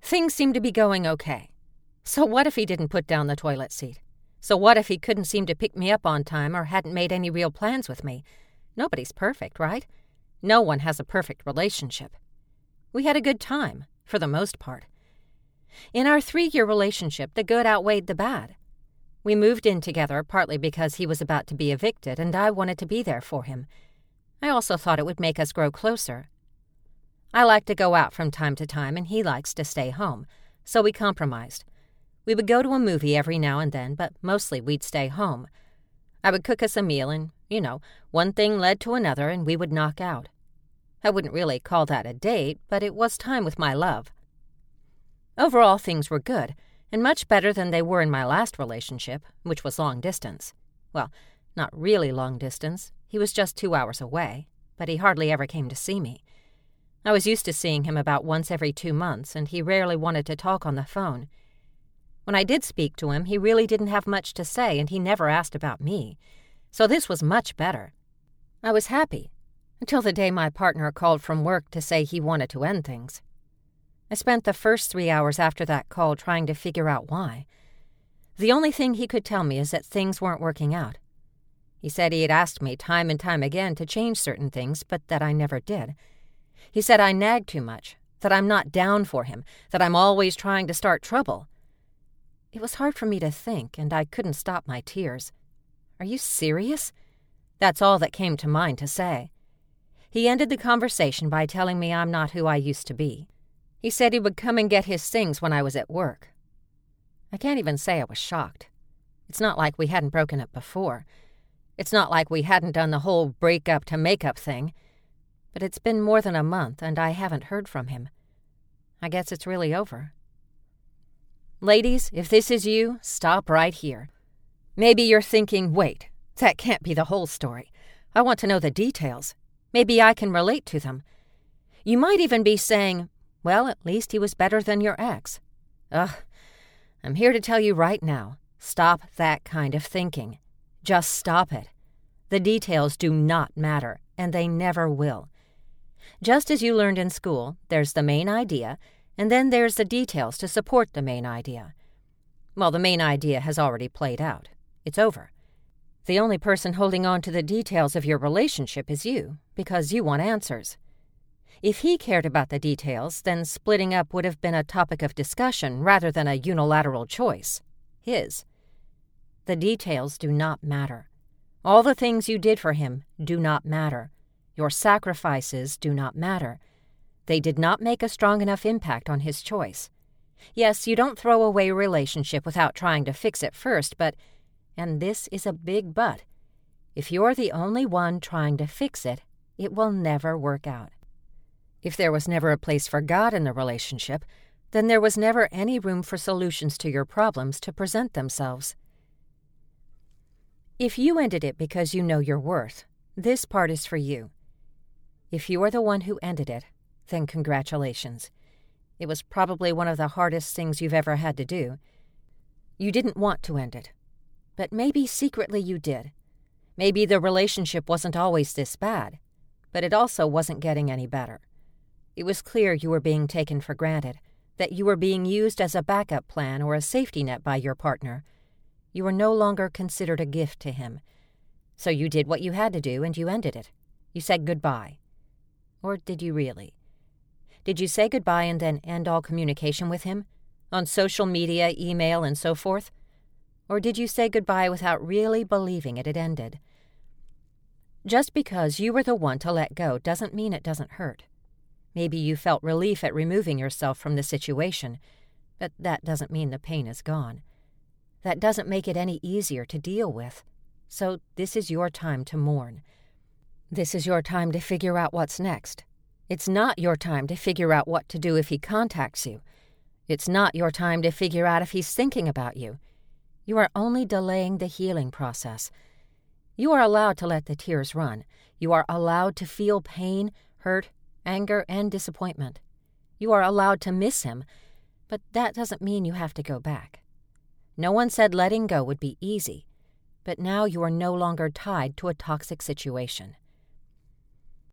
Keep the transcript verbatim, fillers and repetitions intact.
Things seemed to be going okay. So what if he didn't put down the toilet seat? So what if he couldn't seem to pick me up on time or hadn't made any real plans with me? Nobody's perfect, right? No one has a perfect relationship. We had a good time, for the most part. In our three-year relationship, the good outweighed the bad. We moved in together partly because he was about to be evicted and I wanted to be there for him. I also thought it would make us grow closer. I like to go out from time to time and he likes to stay home, so we compromised. We would go to a movie every now and then, but mostly we'd stay home. I would cook us a meal and, you know, one thing led to another and we would knock out. I wouldn't really call that a date, but it was time with my love. Overall, things were good, and much better than they were in my last relationship, which was long distance. Well, not really long distance. He was just two hours away, but he hardly ever came to see me. I was used to seeing him about once every two months, and he rarely wanted to talk on the phone. When I did speak to him, he really didn't have much to say, and he never asked about me. So this was much better. I was happy, until the day my partner called from work to say he wanted to end things. I spent the first three hours after that call trying to figure out why. The only thing he could tell me is that things weren't working out. He said he had asked me time and time again to change certain things, but that I never did. He said I nagged too much, that I'm not down for him, that I'm always trying to start trouble. It was hard for me to think, and I couldn't stop my tears. Are you serious? That's all that came to mind to say. He ended the conversation by telling me I'm not who I used to be. He said he would come and get his things when I was at work. I can't even say I was shocked. It's not like we hadn't broken up before. It's not like we hadn't done the whole break-up to make-up thing. But it's been more than a month, and I haven't heard from him. I guess it's really over. Ladies, if this is you, stop right here. Maybe you're thinking, wait, that can't be the whole story. I want to know the details. Maybe I can relate to them. You might even be saying, well, at least he was better than your ex. Ugh, I'm here to tell you right now, stop that kind of thinking. Just stop it. The details do not matter, and they never will. Just as you learned in school, there's the main idea, and then there's the details to support the main idea. Well, the main idea has already played out. It's over. The only person holding on to the details of your relationship is you, because you want answers. If he cared about the details, then splitting up would have been a topic of discussion rather than a unilateral choice. His. The details do not matter. All the things you did for him do not matter. Your sacrifices do not matter. They did not make a strong enough impact on his choice. Yes, you don't throw away a relationship without trying to fix it first, but, and this is a big but, if you're the only one trying to fix it, it will never work out. If there was never a place for God in the relationship, then there was never any room for solutions to your problems to present themselves. If you ended it because you know your worth, this part is for you. If you are the one who ended it, then congratulations. It was probably one of the hardest things you've ever had to do. You didn't want to end it, but maybe secretly you did. Maybe the relationship wasn't always this bad, but it also wasn't getting any better. It was clear you were being taken for granted, that you were being used as a backup plan or a safety net by your partner. You were no longer considered a gift to him. So you did what you had to do and you ended it. You said goodbye. Or did you really? Did you say goodbye and then end all communication with him? On social media, email, and so forth? Or did you say goodbye without really believing it had ended? Just because you were the one to let go doesn't mean it doesn't hurt. Maybe you felt relief at removing yourself from the situation, but that doesn't mean the pain is gone. That doesn't make it any easier to deal with. So this is your time to mourn. This is your time to figure out what's next. It's not your time to figure out what to do if he contacts you. It's not your time to figure out if he's thinking about you. You are only delaying the healing process. You are allowed to let the tears run. You are allowed to feel pain, hurt, anger, and disappointment. You are allowed to miss him, but that doesn't mean you have to go back. No one said letting go would be easy, but now you are no longer tied to a toxic situation.